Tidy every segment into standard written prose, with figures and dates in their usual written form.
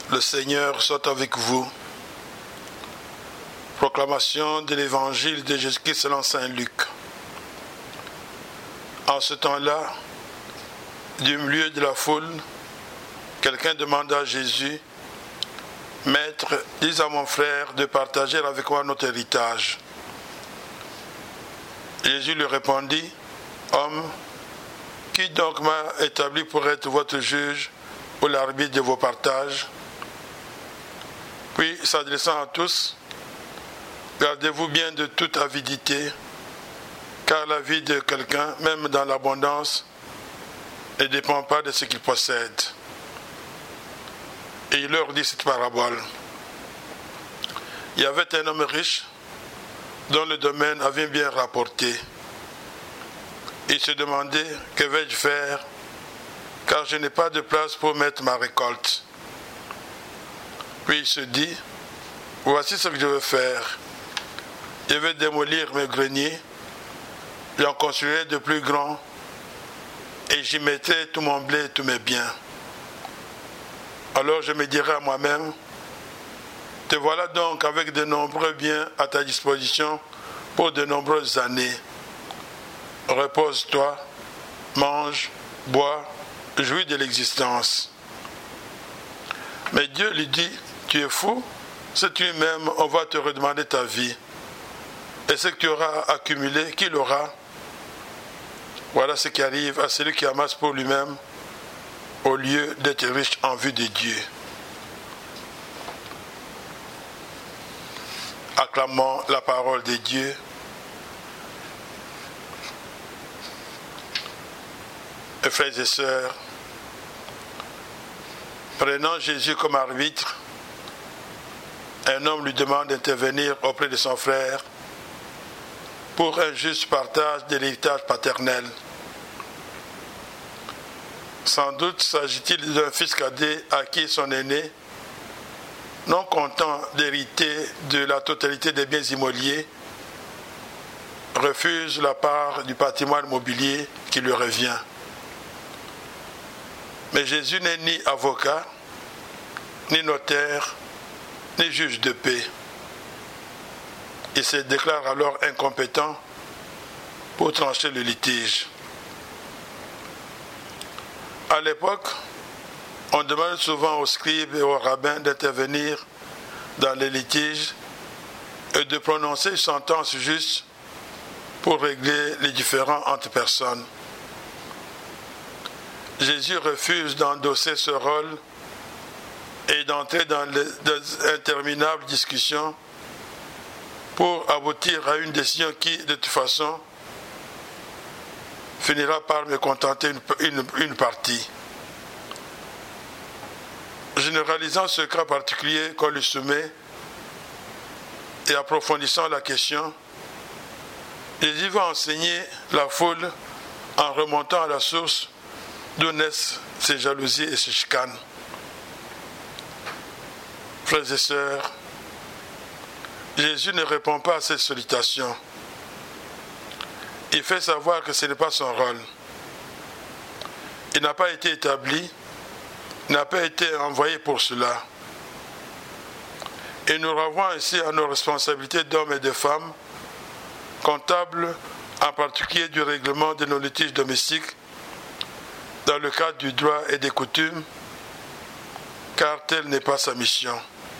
Le Seigneur soit avec vous. Proclamation de l'évangile de Jésus-Christ selon saint Luc. En ce temps-là, du milieu de la foule, quelqu'un demanda à Jésus, « Maître, dis à mon frère de partager avec moi notre héritage. » Jésus lui répondit, « Homme, qui donc m'a établi pour être votre juge ou l'arbitre de vos partages ?» Puis, s'adressant à tous, « Gardez-vous bien de toute avidité, car la vie de quelqu'un, même dans l'abondance, ne dépend pas de ce qu'il possède. » Et il leur dit cette parabole. Il y avait un homme riche dont le domaine avait bien rapporté. Il se demandait, que vais-je faire, car je n'ai pas de place pour mettre ma récolte. Puis il se dit, voici ce que je veux faire. Je vais démolir mes greniers, j'en construirai de plus grands, et j'y mettrai tout mon blé et tous mes biens. Alors je me dirai à moi-même, te voilà donc avec de nombreux biens à ta disposition pour de nombreuses années. Repose-toi, mange, bois, jouis de l'existence. Mais Dieu lui dit, tu es fou, c'est lui-même, on va te redemander ta vie. Et ce que tu auras accumulé, qui l'aura? Voilà ce qui arrive à celui qui amasse pour lui-même, au lieu d'être riche en vue de Dieu. Acclamons la parole de Dieu. Et frères et sœurs, prenant Jésus comme arbitre, un homme lui demande d'intervenir auprès de son frère pour un juste partage de l'héritage paternel. Sans doute s'agit-il d'un fils cadet à qui son aîné, non content d'hériter de la totalité des biens immobiliers, refuse la part du patrimoine mobilier qui lui revient. Mais Jésus n'est ni avocat, ni notaire, ni juge de paix. Il se déclare alors incompétent pour trancher le litige. À l'époque, on demande souvent aux scribes et aux rabbins d'intervenir dans les litiges et de prononcer une sentence juste pour régler les différends entre personnes. Jésus refuse d'endosser ce rôle et d'entrer dans les interminables discussions pour aboutir à une décision qui, de toute façon, finira par mécontenter une partie. Généralisant ce cas particulier qu'on lui soumet et approfondissant la question, Jésus va enseigner la foule en remontant à la source d'où naissent ces jalousies et ces chicanes. Frères et sœurs, Jésus ne répond pas à cette sollicitation. Il fait savoir que ce n'est pas son rôle. Il n'a pas été établi, il n'a pas été envoyé pour cela. Et nous renvoie ainsi à nos responsabilités d'hommes et de femmes, comptables en particulier du règlement de nos litiges domestiques, dans le cadre du droit et des coutumes, car telle n'est pas sa mission.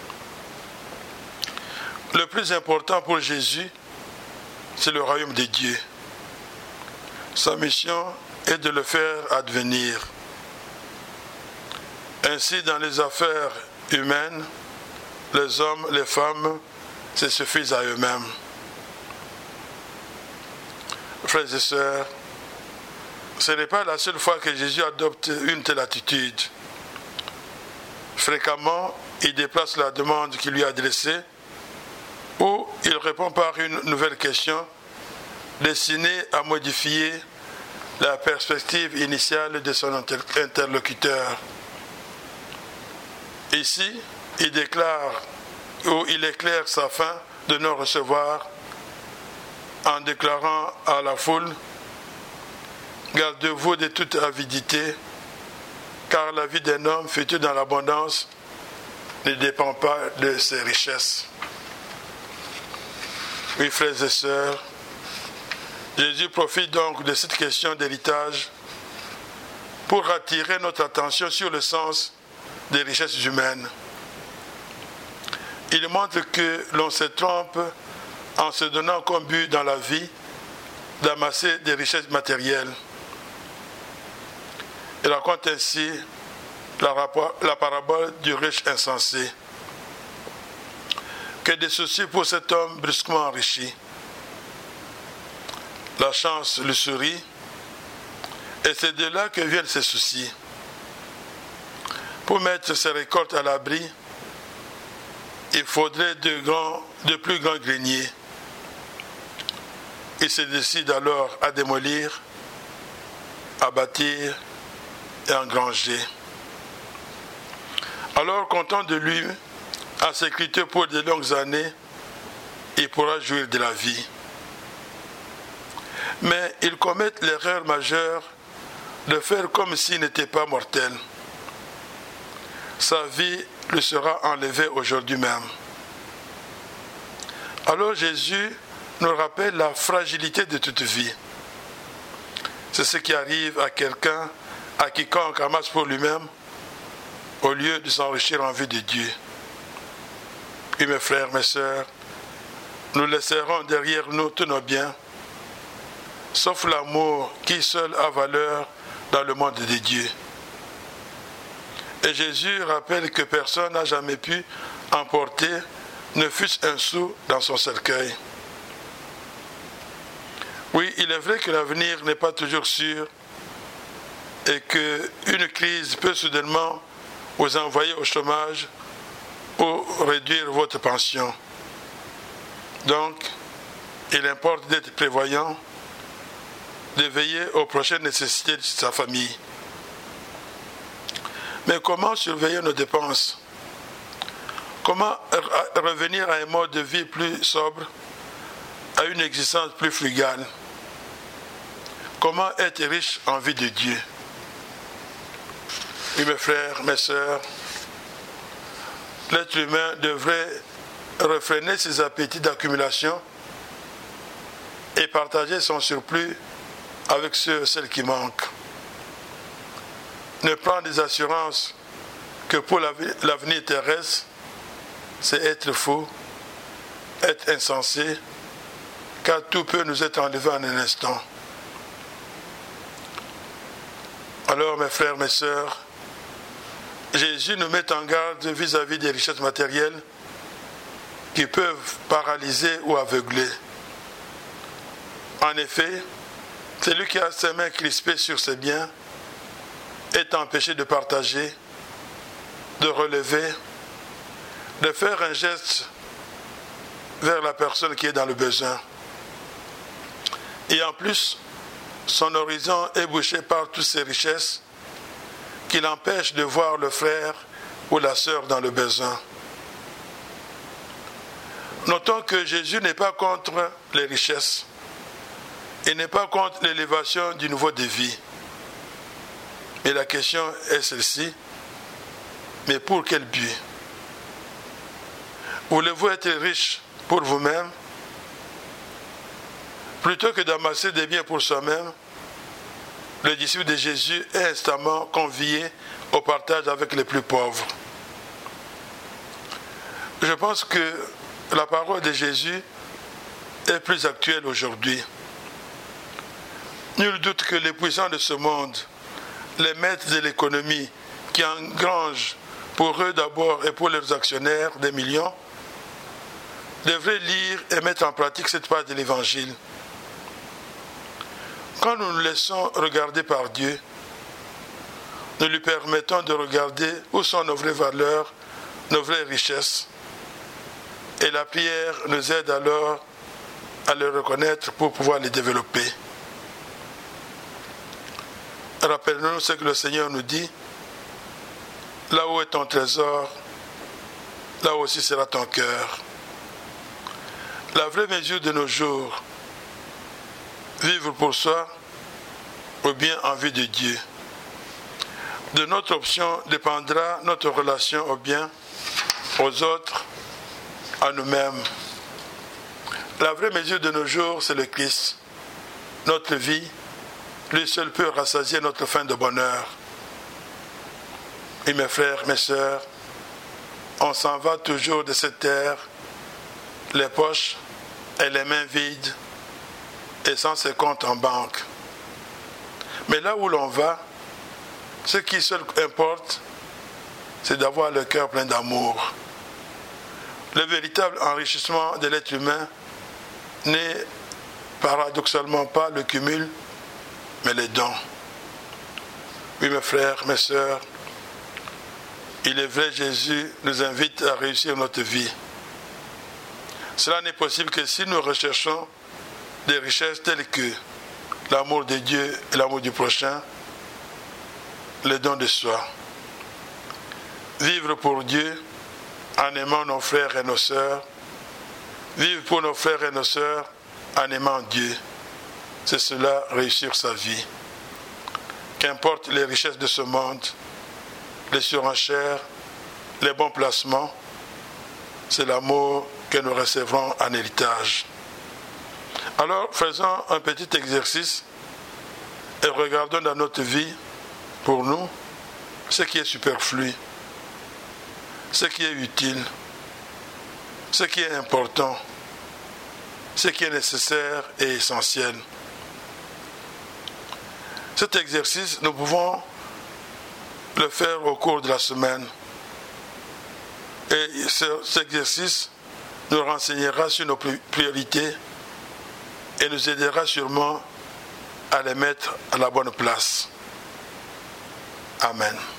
Le plus important pour Jésus, c'est le royaume de Dieu. Sa mission est de le faire advenir. Ainsi, dans les affaires humaines, les hommes, les femmes se suffisent à eux-mêmes. Frères et sœurs, ce n'est pas la seule fois que Jésus adopte une telle attitude. Fréquemment, il déplace la demande qui lui est adressée ou il répond par une nouvelle question destinée à modifier la perspective initiale de son interlocuteur. Ici, il déclare ou il éclaire sa fin de non-recevoir en déclarant à la foule « Gardez-vous de toute avidité, car la vie d'un homme future dans l'abondance ne dépend pas de ses richesses. Oui, frères et sœurs, Jésus profite donc de cette question d'héritage pour attirer notre attention sur le sens des richesses humaines. Il montre que l'on se trompe en se donnant comme but dans la vie d'amasser des richesses matérielles. Il raconte ainsi la parabole du riche insensé. Que des soucis pour cet homme brusquement enrichi. La chance lui sourit, et c'est de là que viennent ses soucis. Pour mettre ses récoltes à l'abri, il faudrait de plus grands greniers. Il se décide alors à démolir, à bâtir et à engranger. Alors, content de lui, à s'écriter pour de longues années, il pourra jouir de la vie. Mais il commet l'erreur majeure de faire comme s'il n'était pas mortel. Sa vie lui sera enlevée aujourd'hui même. Alors Jésus nous rappelle la fragilité de toute vie. C'est ce qui arrive à quelqu'un, à quiconque amasse pour lui-même, au lieu de s'enrichir en vue de Dieu. Et mes frères, mes sœurs, nous laisserons derrière nous tous nos biens, sauf l'amour qui seul a valeur dans le monde de Dieu. Et Jésus rappelle que personne n'a jamais pu emporter ne fût-ce un sou dans son cercueil. Oui, il est vrai que l'avenir n'est pas toujours sûr et qu'une crise peut soudainement vous envoyer au chômage ou réduire votre pension. Donc, il importe d'être prévoyant, de veiller aux prochaines nécessités de sa famille. Mais comment surveiller nos dépenses? Comment revenir à un mode de vie plus sobre, à une existence plus frugale? Comment être riche en vue de Dieu? Oui, mes frères, mes sœurs, l'être humain devrait réfréner ses appétits d'accumulation et partager son surplus avec celles qui manquent. Ne prendre des assurances que pour l'avenir terrestre, c'est être fou, être insensé, car tout peut nous être enlevé en un instant. Alors, mes frères, mes sœurs, Jésus nous met en garde vis-à-vis des richesses matérielles qui peuvent paralyser ou aveugler. En effet, celui qui a ses mains crispées sur ses biens est empêché de partager, de relever, de faire un geste vers la personne qui est dans le besoin. Et en plus, son horizon est bouché par toutes ces richesses qui l'empêchent de voir le frère ou la sœur dans le besoin. Notons que Jésus n'est pas contre les richesses. Il n'est pas contre l'élévation du niveau de vie. Mais la question est celle-ci. Mais pour quel but? Voulez-vous être riche pour vous-même plutôt que d'amasser des biens pour soi-même? Le disciple de Jésus est instamment convié au partage avec les plus pauvres. Je pense que la parole de Jésus est plus actuelle aujourd'hui. Nul doute que les puissants de ce monde, les maîtres de l'économie, qui engrangent pour eux d'abord et pour leurs actionnaires des millions, devraient lire et mettre en pratique cette part de l'Évangile. Quand nous nous laissons regarder par Dieu, nous lui permettons de regarder où sont nos vraies valeurs, nos vraies richesses. Et la prière nous aide alors à les reconnaître pour pouvoir les développer. Rappelons-nous ce que le Seigneur nous dit. Là où est ton trésor, là aussi sera ton cœur. La vraie mesure de nos jours, vivre pour soi ou bien en vue de Dieu. De notre option dépendra notre relation au bien aux autres, à nous-mêmes. La vraie mesure de nos jours, c'est le Christ. Notre vie, lui seul peut rassasier notre faim de bonheur. Et mes frères, mes sœurs, on s'en va toujours de cette terre, les poches et les mains vides et sans ses comptes en banque. Mais là où l'on va, ce qui seul importe, c'est d'avoir le cœur plein d'amour. Le véritable enrichissement de l'être humain n'est paradoxalement pas le cumul, mais les dons. Oui, mes frères, mes sœurs, il est vrai, Jésus nous invite à réussir notre vie. Cela n'est possible que si nous recherchons des richesses telles que l'amour de Dieu et l'amour du prochain, le don de soi. Vivre pour Dieu en aimant nos frères et nos sœurs. Vivre pour nos frères et nos sœurs en aimant Dieu. C'est cela, réussir sa vie. Qu'importe les richesses de ce monde, les surenchères, les bons placements, c'est l'amour que nous recevrons en héritage. Alors, faisons un petit exercice et regardons dans notre vie, pour nous, ce qui est superflu, ce qui est utile, ce qui est important, ce qui est nécessaire et essentiel. Cet exercice, nous pouvons le faire au cours de la semaine. Et cet exercice nous renseignera sur nos priorités et nous aidera sûrement à les mettre à la bonne place. Amen.